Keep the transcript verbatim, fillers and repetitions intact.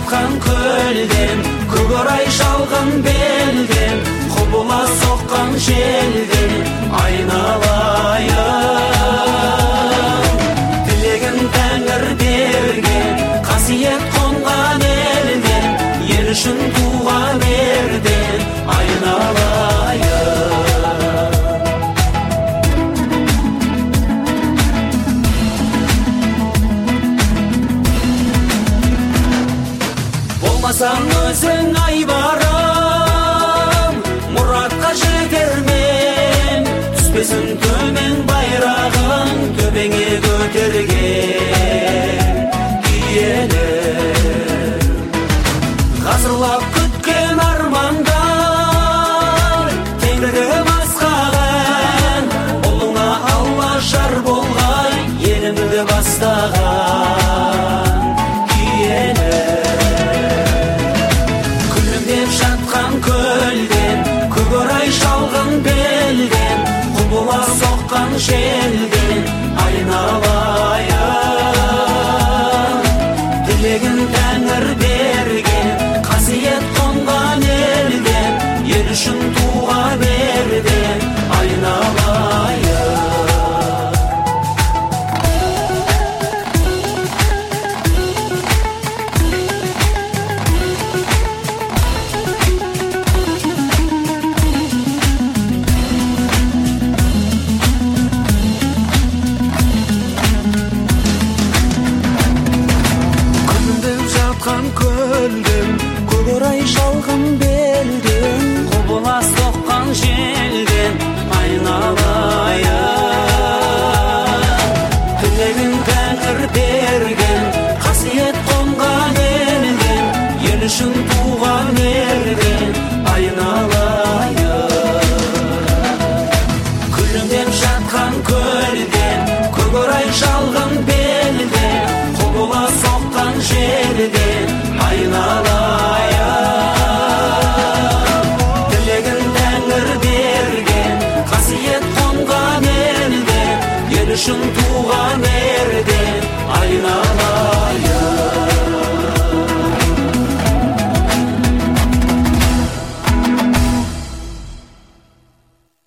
жатқан көлден, көкорай шалғын белден, құбыла соққан желден айналайын. Тілегін тәңір берген, қасиет қонған елден, ел үшін туға берден айналайын. Болмасаң өзің айбарым, мұратқа жетермен, түспесін төмен байрағын, төбеңе көтерген киелім. Ғасырлап күткен армандар, теңдігім асқаған, ұлыңа Алла жар болғай, елімді бастаған киелім. Көлден, көкорай шалғын белден, құбыла соққан желден айналайын. Тілегін тәңір берген, қасиет қонған елден, ел үшін туға берден айналайын. Көлден, көкорай шалғын белден, құбыла соққан желден айналайын. Тілегін тәңір берген, қасиет қонған елден, ел үшін